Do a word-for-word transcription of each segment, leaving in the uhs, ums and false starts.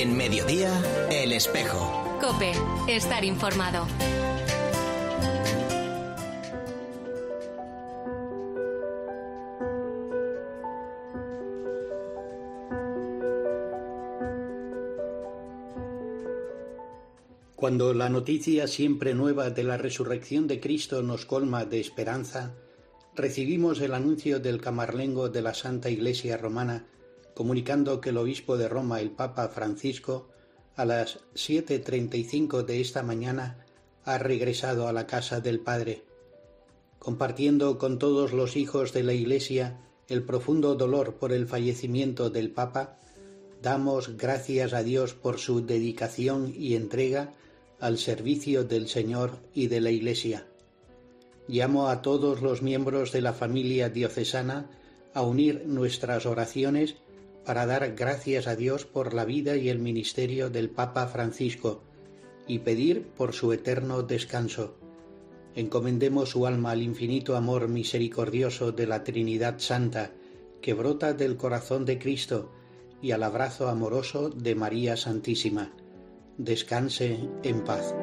En Mediodía, El Espejo. COPE, estar informado. Cuando la noticia siempre nueva de la resurrección de Cristo nos colma de esperanza, recibimos el anuncio del camarlengo de la Santa Iglesia Romana comunicando que el obispo de Roma, el Papa Francisco, a las siete treinta y cinco de esta mañana ha regresado a la casa del Padre. Compartiendo con todos los hijos de la Iglesia el profundo dolor por el fallecimiento del Papa, damos gracias a Dios por su dedicación y entrega al servicio del Señor y de la Iglesia. Llamo a todos los miembros de la familia diocesana a unir nuestras oraciones para dar gracias a Dios por la vida y el ministerio del Papa Francisco y pedir por su eterno descanso. Encomendemos su alma al infinito amor misericordioso de la Trinidad Santa, que brota del corazón de Cristo, y al abrazo amoroso de María Santísima. Descanse en paz.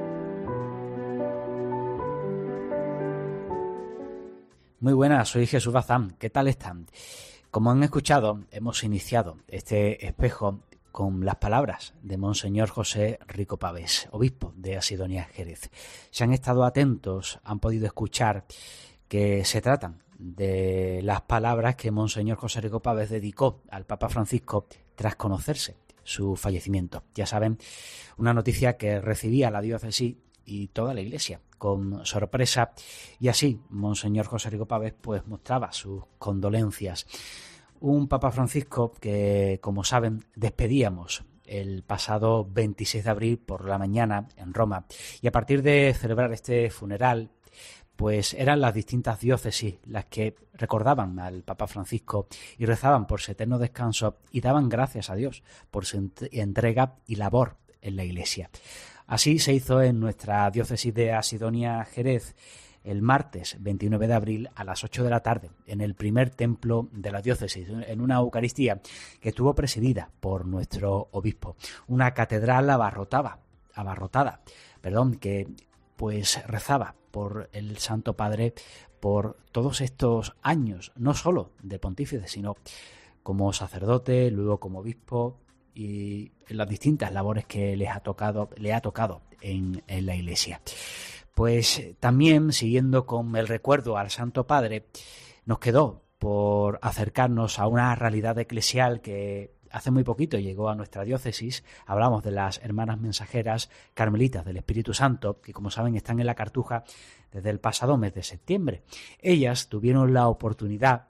Muy buenas, soy Jesús Bazán. ¿Qué tal están? Como han escuchado, hemos iniciado este espejo con las palabras de Monseñor José Rico Pavés, obispo de Asidonia Jerez. Si han estado atentos, han podido escuchar que se tratan de las palabras que Monseñor José Rico Pavés dedicó al Papa Francisco tras conocerse su fallecimiento. Ya saben, una noticia que recibía la diócesis y toda la Iglesia con sorpresa, y así Monseñor José Rico Pavés pues mostraba sus condolencias. Un Papa Francisco que, como saben, despedíamos el pasado veintiséis de abril por la mañana en Roma, y a partir de celebrar este funeral, pues eran las distintas diócesis las que recordaban al Papa Francisco y rezaban por su eterno descanso y daban gracias a Dios por su entrega y labor en la Iglesia. Así se hizo en nuestra diócesis de Asidonia Jerez el martes veintinueve de abril a las ocho de la tarde en el primer templo de la diócesis, en una Eucaristía que estuvo presidida por nuestro obispo. Una catedral abarrotada, abarrotada, perdón, que pues rezaba por el Santo Padre por todos estos años, no solo de pontífice, sino como sacerdote, luego como obispo, y en las distintas labores que les ha tocado, le ha tocado en, en la Iglesia. Pues también, siguiendo con el recuerdo al Santo Padre, nos quedó por acercarnos a una realidad eclesial que hace muy poquito llegó a nuestra diócesis. Hablamos de las hermanas mensajeras carmelitas del Espíritu Santo, que como saben están en la Cartuja desde el pasado mes de septiembre. Ellas tuvieron la oportunidad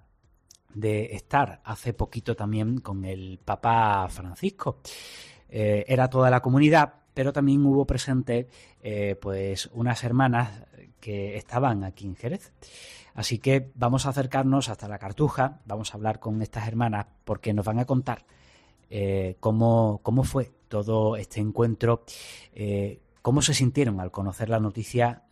de estar hace poquito también con el Papa Francisco. Eh, era toda la comunidad, pero también hubo presente eh, pues unas hermanas que estaban aquí en Jerez. Así que vamos a acercarnos hasta la Cartuja, vamos a hablar con estas hermanas porque nos van a contar eh, cómo, cómo fue todo este encuentro, eh, cómo se sintieron al conocer la noticia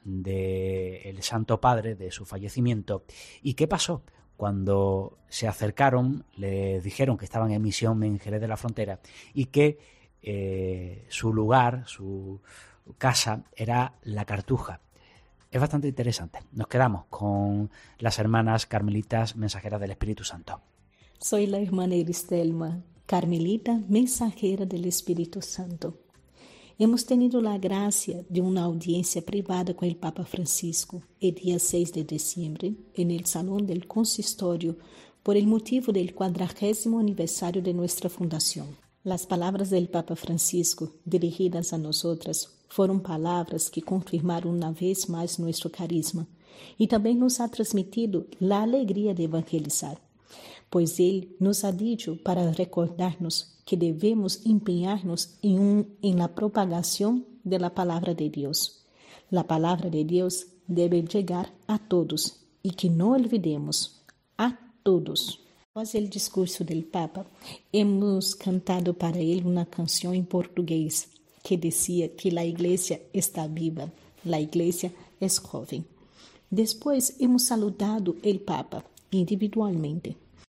del Santo Padre, de su fallecimiento, y qué pasó cuando se acercaron, les dijeron que estaban en misión en Jerez de la Frontera y que eh, su lugar, su casa, era la Cartuja. Es bastante interesante. Nos quedamos con las hermanas carmelitas mensajeras del Espíritu Santo. Soy la hermana Eristelma, carmelita mensajera del Espíritu Santo. Hemos tenido la gracia de una audiencia privada con el Papa Francisco el día seis de diciembre en el Salón del Consistorio por el motivo del cuadragésimo aniversario de nuestra fundación. Las palabras del Papa Francisco dirigidas a nosotras fueron palabras que confirmaron una vez más nuestro carisma y también nos ha transmitido la alegría de evangelizar, pues Él nos ha dicho para recordarnos que debemos empeñarnos en, un, en la propagación de la palabra de Dios. La palabra de Dios debe llegar a todos y que no olvidemos, a todos. Após el discurso del Papa, hemos cantado para él una canción en portugués que decía que la iglesia está viva, la iglesia es joven. Después hemos saludado el Papa individualmente.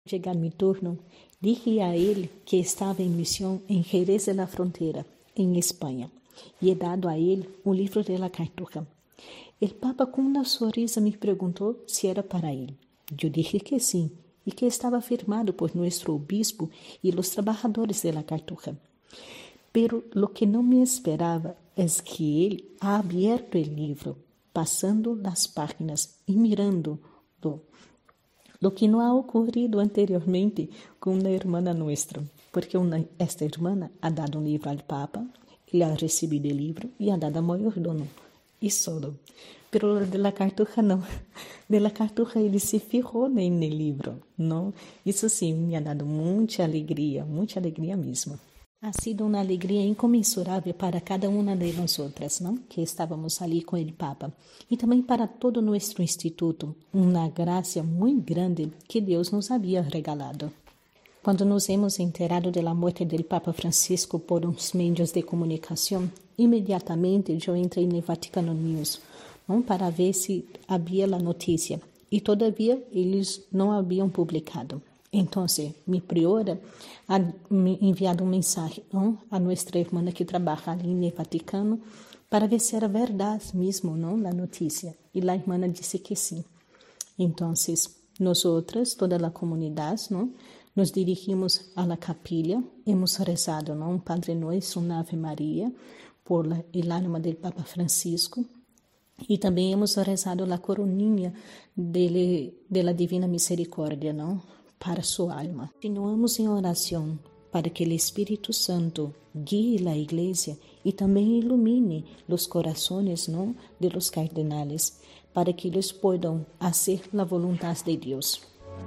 llegar mi turno, dije a él que estaba en misión en Jerez de la Frontera, en España, y he dado a él un libro de la Cartuja. El Papa con una sonrisa me preguntó si era para él. Yo dije que sí, y que estaba firmado por nuestro obispo y los trabajadores de la Cartuja. Pero lo que no me esperaba es que él ha abierto el libro, pasando las páginas y mirándolo, lo que no ha ocurrido anteriormente con una hermana nuestra, porque una, esta hermana ha dado un libro al Papa, él ha recibido el libro y ha dado a mayordomo, y solo. Pero de la Cartuja no, de la Cartuja él se fijó en el libro, ¿no? Eso sí me ha dado mucha alegría, mucha alegría mismo. Ha sido una alegría inconmensurable para cada una de nosotras, ¿no? Que estábamos allí con el Papa. Y también para todo nuestro instituto, una gracia muy grande que Dios nos había regalado. Cuando nos hemos enterado de la muerte del Papa Francisco por los medios de comunicación, inmediatamente yo entré en el Vaticano News, ¿no? Para ver si había la noticia. Y todavía ellos no habían publicado. Entonces, mi priora ha enviado un mensaje, ¿no? A nuestra hermana que trabaja allí en el Vaticano para ver si era verdad mismo, ¿no? La noticia. Y la hermana dice que sí. Entonces, nosotras, toda la comunidad, ¿no? Nos dirigimos a la capilla, hemos rezado, ¿no? Un Padre Nuestro, una Ave María, por la, el alma del Papa Francisco. Y también hemos rezado la coronilla de, de la Divina Misericordia, ¿no? Para su alma. Continuamos en oración para que el Espíritu Santo guíe la Iglesia y también ilumine los corazones, ¿no? De los cardenales, para que ellos puedan hacer la voluntad de Dios.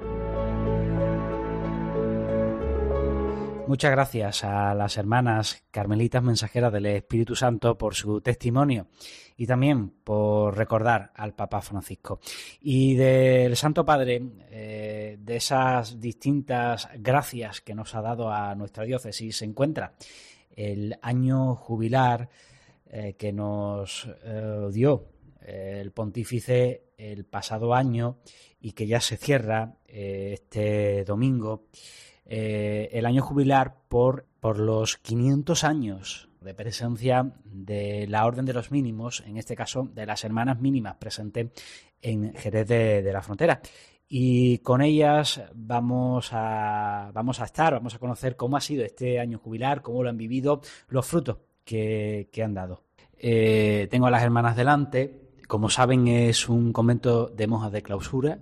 Muchas gracias a las hermanas carmelitas mensajeras del Espíritu Santo por su testimonio y también por recordar al Papa Francisco. Y del Santo Padre, eh, de esas distintas gracias que nos ha dado a nuestra diócesis, se encuentra el año jubilar eh, que nos eh, dio eh, el pontífice el pasado año y que ya se cierra eh, este domingo. Eh, el año jubilar por, por los quinientos años de presencia de la Orden de los Mínimos, en este caso de las Hermanas Mínimas presentes en Jerez de, de la Frontera. Y con ellas vamos a, vamos a estar, vamos a conocer cómo ha sido este año jubilar, cómo lo han vivido, los frutos que, que han dado. Eh, tengo a las hermanas delante. Como saben, es un convento de monjas de clausura.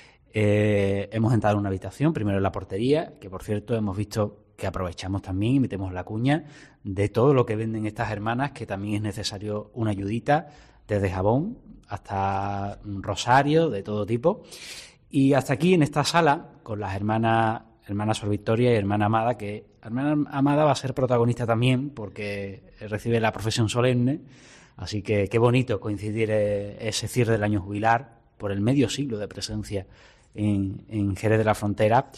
Eh, hemos entrado en una habitación, primero en la portería, que por cierto hemos visto que aprovechamos también y metemos la cuña de todo lo que venden estas hermanas, que también es necesario una ayudita, desde jabón hasta rosario de todo tipo. Y hasta aquí en esta sala, con las hermanas, hermana Sor Victoria y hermana Amada, que hermana Amada va a ser protagonista también porque recibe la profesión solemne, así que qué bonito coincidir ese cierre del año jubilar por el medio siglo de presencia En, en Jerez de la Frontera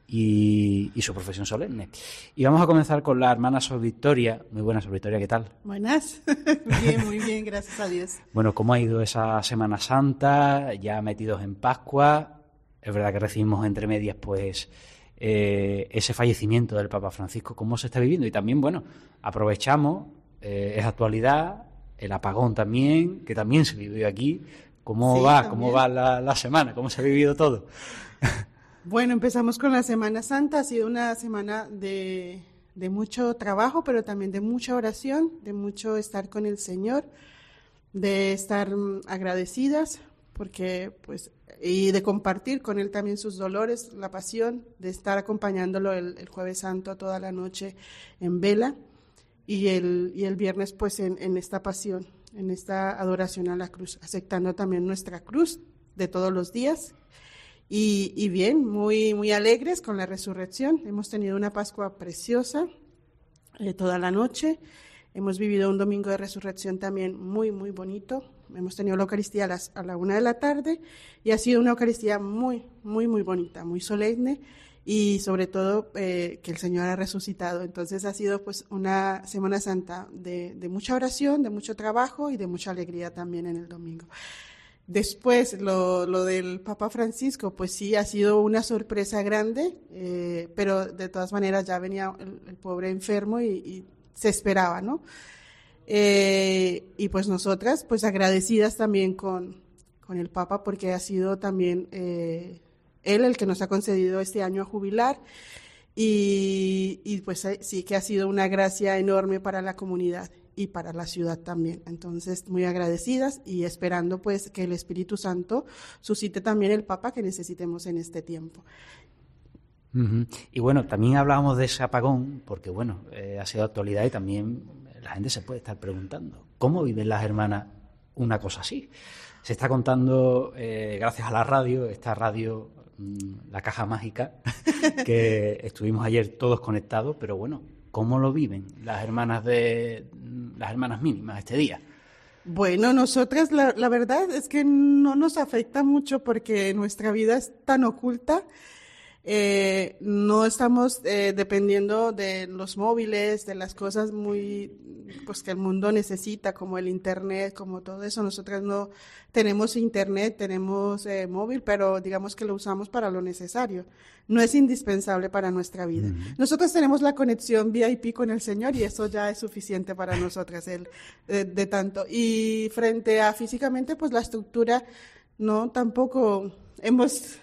y, y su profesión solemne. Y vamos a comenzar con la hermana Sor Victoria. Muy buena, Sor Victoria, ¿qué tal? Buenas, bien, muy bien, gracias a Dios. Bueno, ¿cómo ha ido esa Semana Santa? Ya metidos en Pascua. Es verdad que recibimos entre medias pues eh, ese fallecimiento del Papa Francisco. ¿Cómo se está viviendo? Y también, bueno, aprovechamos, eh, es actualidad, el apagón también, que también se vivió aquí. ¿Cómo sí, va? También. ¿Cómo va la, la semana? ¿Cómo se ha vivido todo? Bueno, empezamos con la Semana Santa. Ha sido una semana de, de mucho trabajo, pero también de mucha oración, de mucho estar con el Señor, de estar agradecidas, porque pues y de compartir con Él también sus dolores, la pasión, de estar acompañándolo el, el Jueves Santo toda la noche en vela y el, y el viernes pues en, en esta pasión, en esta adoración a la cruz, aceptando también nuestra cruz de todos los días. Y, y bien, muy, muy alegres con la resurrección. Hemos tenido una Pascua preciosa eh, toda la noche. Hemos vivido un domingo de resurrección también muy, muy bonito. Hemos tenido la Eucaristía a, las, a la una de la tarde y ha sido una Eucaristía muy, muy, muy bonita, muy solemne y sobre todo eh, que el Señor ha resucitado. Entonces ha sido pues una Semana Santa de, de mucha oración, de mucho trabajo y de mucha alegría también en el domingo. Después, lo, lo del Papa Francisco, pues sí, ha sido una sorpresa grande, eh, pero de todas maneras ya venía el, el pobre enfermo y, y se esperaba, ¿no? Eh, y pues nosotras, pues agradecidas también con, con el Papa, porque ha sido también eh, él el que nos ha concedido este año a jubilar, y, y pues sí que ha sido una gracia enorme para la comunidad y para la ciudad también. Entonces, muy agradecidas y esperando pues que el Espíritu Santo suscite también el Papa que necesitemos en este tiempo. Uh-huh. Y bueno, también hablábamos de ese apagón, porque bueno, eh, ha sido actualidad y también la gente se puede estar preguntando, ¿cómo viven las hermanas una cosa así? Se está contando, eh, gracias a la radio, esta radio, mmm, la caja mágica, que estuvimos ayer todos conectados, pero bueno, ¿cómo lo viven las hermanas de las hermanas mínimas este día? Bueno, nosotras la, la verdad es que no nos afecta mucho porque nuestra vida es tan oculta. Eh, no estamos eh, dependiendo de los móviles, de las cosas muy pues que el mundo necesita, como el internet, como todo eso. Nosotras no tenemos internet, tenemos eh, móvil, pero digamos que lo usamos para lo necesario. No es indispensable para nuestra vida. Uh-huh. Nosotros tenemos la conexión V I P con el Señor y eso ya es suficiente para nosotras, el, de, de tanto. Y frente a físicamente, pues la estructura, no, tampoco hemos...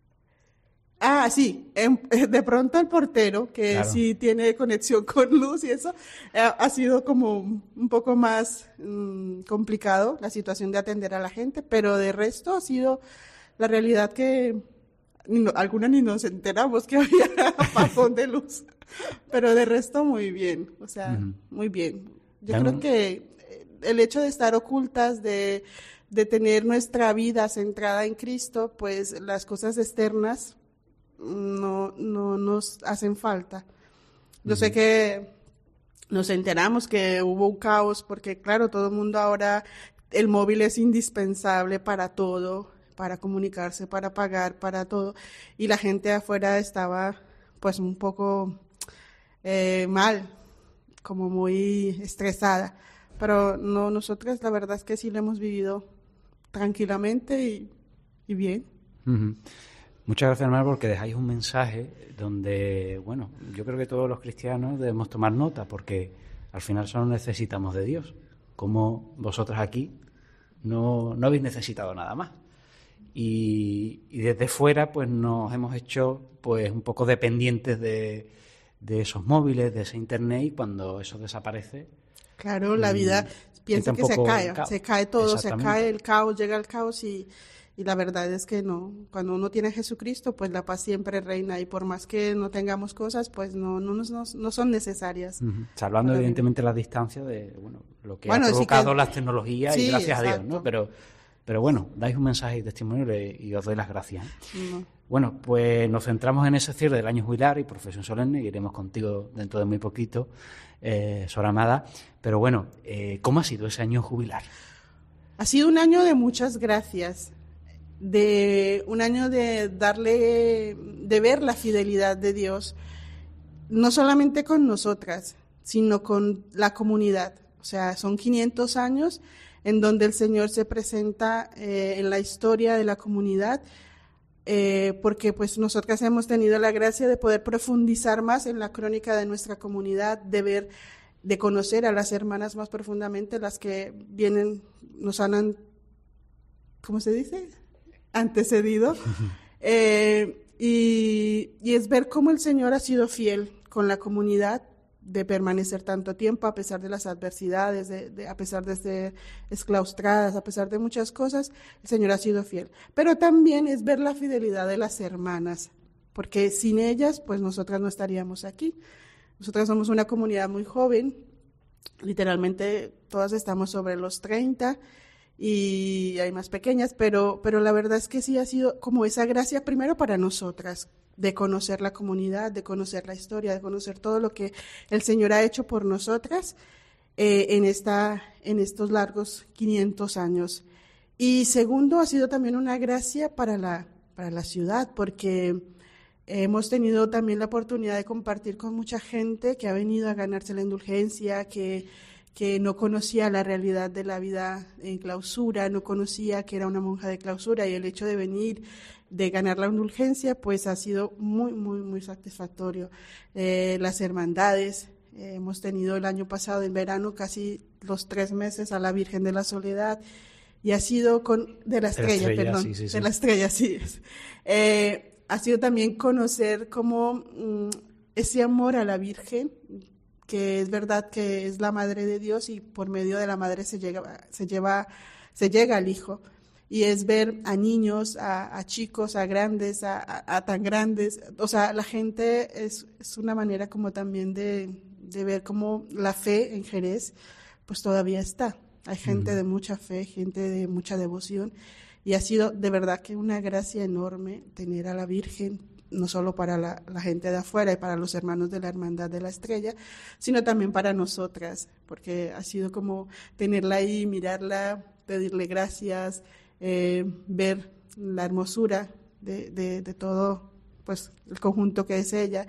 Ah, sí, de pronto el portero, que claro. sí tiene conexión con luz y eso, ha sido como un poco más mmm, complicado la situación de atender a la gente, pero de resto ha sido la realidad que no, algunas ni nos enteramos que había apagón de luz, pero de resto muy bien, o sea, uh-huh. muy bien. Yo ya creo no... que el hecho de estar ocultas, de, de tener nuestra vida centrada en Cristo, pues las cosas externas no no nos hacen falta. Yo uh-huh. sé que nos enteramos que hubo un caos porque claro, todo el mundo ahora, el móvil es indispensable para todo, para comunicarse, para pagar, para todo, y la gente afuera estaba pues un poco eh, mal, como muy estresada, pero no, nosotras la verdad es que sí lo hemos vivido tranquilamente y, y bien. Uh-huh. Muchas gracias, hermano, porque dejáis un mensaje donde, bueno, yo creo que todos los cristianos debemos tomar nota, porque al final solo necesitamos de Dios. Como vosotras aquí no, no habéis necesitado nada más. Y, y desde fuera, pues nos hemos hecho pues un poco dependientes de, de esos móviles, de ese internet, y cuando eso desaparece... Claro, la vida, piensa que se cae, se cae todo, se cae el caos, llega el caos y... Y la verdad es que no, cuando uno tiene a Jesucristo, pues la paz siempre reina y por más que no tengamos cosas, pues no no, no, no son necesarias. Uh-huh. Salvando evidentemente la distancia de bueno lo que bueno, ha provocado sí que... las tecnologías sí, y gracias exacto. a Dios, ¿no? Pero, pero bueno, dais un mensaje y testimonio y os doy las gracias. Uh-huh. Bueno, pues nos centramos en ese cierre del año jubilar y profesión solemne y iremos contigo dentro de muy poquito, eh, Sor Amada. Pero bueno, eh, ¿cómo ha sido ese año jubilar? Ha sido un año de muchas gracias. De un año de darle, de ver la fidelidad de Dios, no solamente con nosotras, sino con la comunidad. O sea, son quinientos años en donde el Señor se presenta eh, en la historia de la comunidad, eh, porque pues nosotras hemos tenido la gracia de poder profundizar más en la crónica de nuestra comunidad, de ver, de conocer a las hermanas más profundamente, las que vienen, nos han, ¿cómo se dice?, antecedido, eh, y, y es ver cómo el Señor ha sido fiel con la comunidad, de permanecer tanto tiempo a pesar de las adversidades, de, de, a pesar de ser exclaustradas, a pesar de muchas cosas, el Señor ha sido fiel. Pero también es ver la fidelidad de las hermanas, porque sin ellas, pues nosotras no estaríamos aquí. Nosotras somos una comunidad muy joven, literalmente todas estamos sobre los treinta, y hay más pequeñas, pero, pero la verdad es que sí ha sido como esa gracia primero para nosotras, de conocer la comunidad, de conocer la historia, de conocer todo lo que el Señor ha hecho por nosotras eh, en, esta, en estos largos quinientos años. Y segundo, ha sido también una gracia para la, para la ciudad, porque hemos tenido también la oportunidad de compartir con mucha gente que ha venido a ganarse la indulgencia, que que no conocía la realidad de la vida en clausura, no conocía que era una monja de clausura, y el hecho de venir, de ganar la indulgencia, pues ha sido muy, muy, muy satisfactorio. Eh, las hermandades, eh, hemos tenido el año pasado en verano casi los tres meses a la Virgen de la Soledad, y ha sido con, de la estrella, de la estrella perdón, sí, sí, sí. de la estrella, sí. Eh, ha sido también conocer cómo mm, ese amor a la Virgen, que es verdad que es la Madre de Dios, y por medio de la Madre se llega, se lleva, se llega al Hijo. Y es ver a niños, a, a chicos, a grandes, a, a, a tan grandes. O sea, la gente es, es una manera como también de, de ver cómo la fe en Jerez pues todavía está. Hay gente de mucha fe, gente de mucha devoción, y ha sido de verdad que una gracia enorme tener a la Virgen, no solo para la, la gente de afuera y para los hermanos de la Hermandad de la Estrella, sino también para nosotras, porque ha sido como tenerla ahí, mirarla, pedirle gracias, eh, ver la hermosura de, de, de todo pues el conjunto que es ella.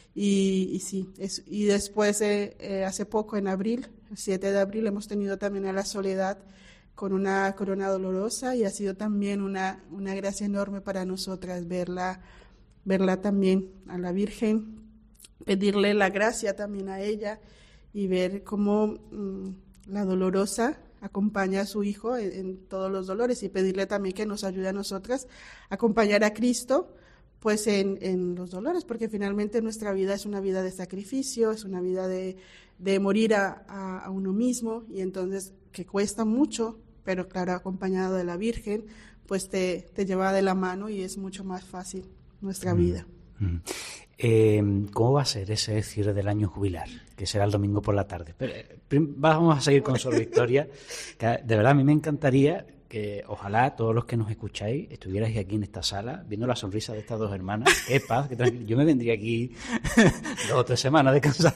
Y, y sí, es, y después eh, eh, hace poco, en abril, el siete de abril, hemos tenido también a la Soledad con una corona dolorosa, y ha sido también una, una gracia enorme para nosotras verla, verla también a la Virgen, pedirle la gracia también a ella, y ver cómo mmm, la dolorosa acompaña a su hijo en, en todos los dolores, y pedirle también que nos ayude a nosotras a acompañar a Cristo pues en, en los dolores, porque finalmente nuestra vida es una vida de sacrificio, es una vida de, de morir a, a, a uno mismo, y entonces que cuesta mucho, pero claro, acompañado de la Virgen, pues te, te lleva de la mano y es mucho más fácil nuestra vida. Mm, mm. Eh, ¿Cómo va a ser ese cierre del año jubilar, que será el domingo por la tarde? Pero, eh, vamos a seguir con Sor Victoria, que de verdad a mí me encantaría que ojalá todos los que nos escucháis estuvierais aquí en esta sala viendo la sonrisa de estas dos hermanas. Qué paz, qué tranquilo. Yo me vendría aquí dos o tres semanas de descansar.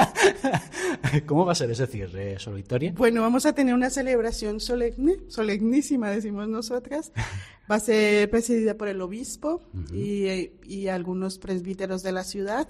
¿Cómo va a ser ese cierre, Sor Victoria? Bueno, vamos a tener una celebración solemne, solemnísima, decimos nosotras. Va a ser presidida por el obispo uh-huh. y, y algunos presbíteros de la ciudad.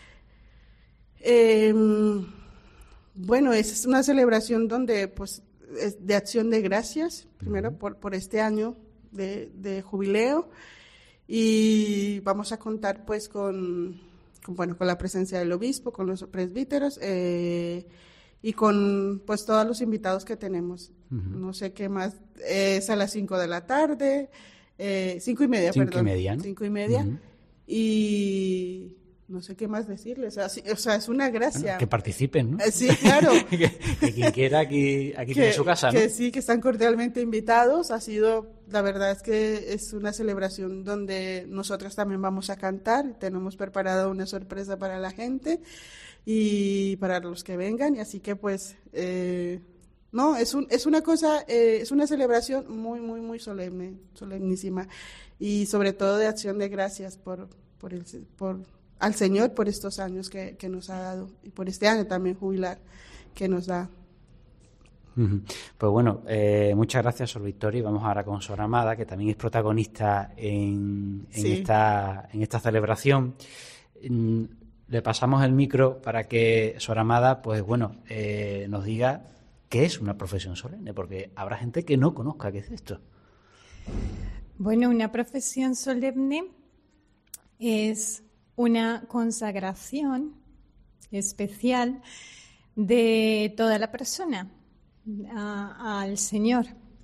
Eh, bueno, es una celebración donde pues de acción de gracias, primero uh-huh. por, por este año de, de jubileo, y vamos a contar pues con, con, bueno, con la presencia del obispo, con los presbíteros eh, y con pues todos los invitados que tenemos. Uh-huh. No sé qué más, eh, es a las cinco de la tarde, eh, cinco y media, cinco perdón. Y media, ¿no? Cinco y media, uh-huh. y no sé qué más decirles, o sea, o sea es una gracia. Bueno, que participen, ¿no? Eh, sí, claro. que, que quien quiera aquí, aquí que, tiene su casa, ¿no? Que sí, que están cordialmente invitados. Ha sido, la verdad es que es una celebración donde nosotros también vamos a cantar. Tenemos preparada una sorpresa para la gente y para los que vengan. Y así que pues, eh, no, es, un, es una cosa, eh, es una celebración muy, muy, muy solemne, solemnísima. Y sobre todo de acción de gracias por, por el... por al Señor por estos años que, que nos ha dado, y por este año también jubilar que nos da. Pues bueno, eh, muchas gracias, Sor Victoria, y vamos ahora con Sor Amada, que también es protagonista en, en, sí. esta, en esta celebración. Le pasamos el micro para que Sor Amada, pues bueno, eh, nos diga qué es una profesión solemne, porque habrá gente que no conozca qué es esto. Bueno, una profesión solemne es una consagración especial de toda la persona a, al Señor.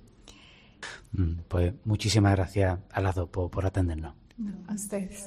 Pues muchísimas gracias a las dos por, por atendernos. No, a ustedes.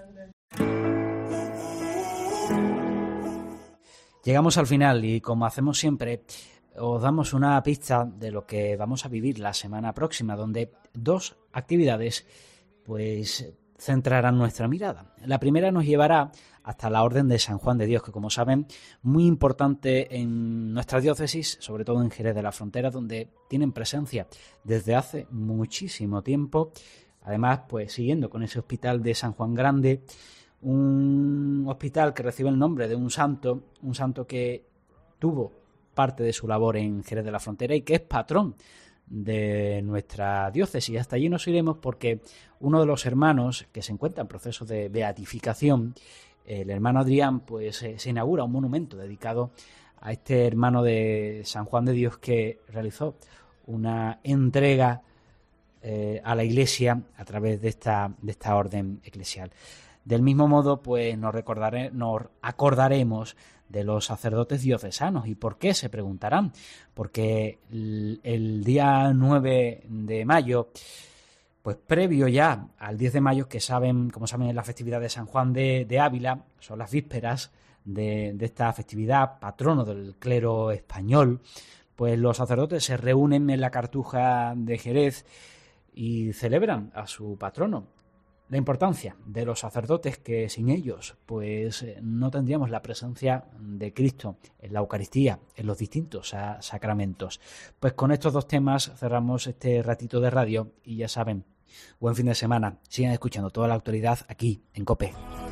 Llegamos al final y, como hacemos siempre, os damos una pista de lo que vamos a vivir la semana próxima, donde dos actividades pues centrarán nuestra mirada. La primera nos llevará hasta la Orden de San Juan de Dios, que, como saben, muy importante en nuestra diócesis, sobre todo en Jerez de la Frontera, donde tienen presencia desde hace muchísimo tiempo. Además, pues siguiendo con ese hospital de San Juan Grande, un hospital que recibe el nombre de un santo, un santo que tuvo parte de su labor en Jerez de la Frontera y que es patrón de nuestra diócesis. Hasta allí nos iremos porque uno de los hermanos que se encuentra en proceso de beatificación, el hermano Adrián, pues eh, se inaugura un monumento dedicado a este hermano de San Juan de Dios que realizó una entrega eh, a la Iglesia a través de esta, de esta orden eclesial. Del mismo modo, pues nos, recordare, nos acordaremos de los sacerdotes diocesanos. ¿Y por qué? Se preguntarán. Porque el, el día nueve de mayo, pues previo ya al diez de mayo, que saben, como saben, es la festividad de San Juan de, de Ávila, son las vísperas de, de esta festividad, patrono del clero español, pues los sacerdotes se reúnen en la Cartuja de Jerez y celebran a su patrono. La importancia de los sacerdotes, que sin ellos pues no tendríamos la presencia de Cristo en la Eucaristía, en los distintos sacramentos. Pues con estos dos temas cerramos este ratito de radio y ya saben, buen fin de semana. Sigan escuchando Toda la Actualidad aquí en COPE.